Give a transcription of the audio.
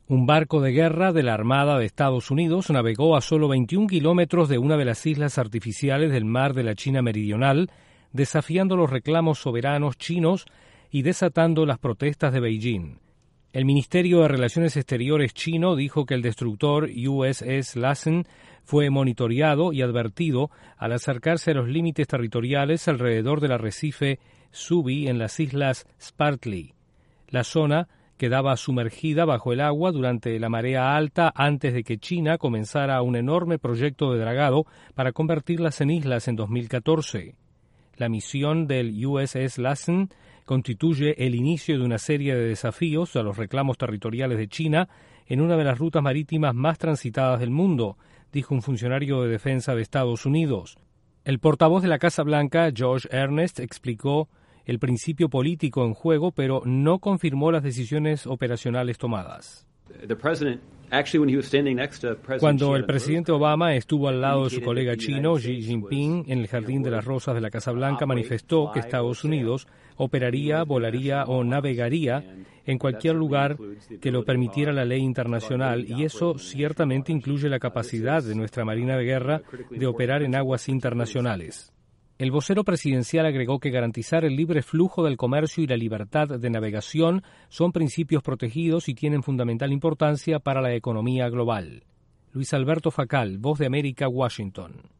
Un barco de guerra de la Armada de Estados Unidos navegó a solo 21 kilómetros de una de las islas artificiales del mar de la China Meridional, desafiando los reclamos soberanos chinos y desatando las protestas de Beijing. El Ministerio de Relaciones Exteriores chino dijo que el destructor USS Lassen fue monitoreado y advertido al acercarse a los límites territoriales alrededor del arrecife Subi en las islas Spratly. La zona quedaba sumergida bajo el agua durante la marea alta antes de que China comenzara un enorme proyecto de dragado para convertirlas en islas en 2014. La misión del USS Lassen constituye el inicio de una serie de desafíos a los reclamos territoriales de China en una de las rutas marítimas más transitadas del mundo, dijo un funcionario de defensa de Estados Unidos. El portavoz de la Casa Blanca, Josh Earnest, explicó el principio político en juego, pero no confirmó las decisiones operacionales tomadas. Cuando el presidente Obama estuvo al lado de su colega chino Xi Jinping en el Jardín de las Rosas de la Casa Blanca, manifestó que Estados Unidos operaría, volaría o navegaría en cualquier lugar que lo permitiera la ley internacional, y eso ciertamente incluye la capacidad de nuestra Marina de Guerra de operar en aguas internacionales. El vocero presidencial agregó que garantizar el libre flujo del comercio y la libertad de navegación son principios protegidos y tienen fundamental importancia para la economía global. Luis Alberto Facal, Voz de América, Washington.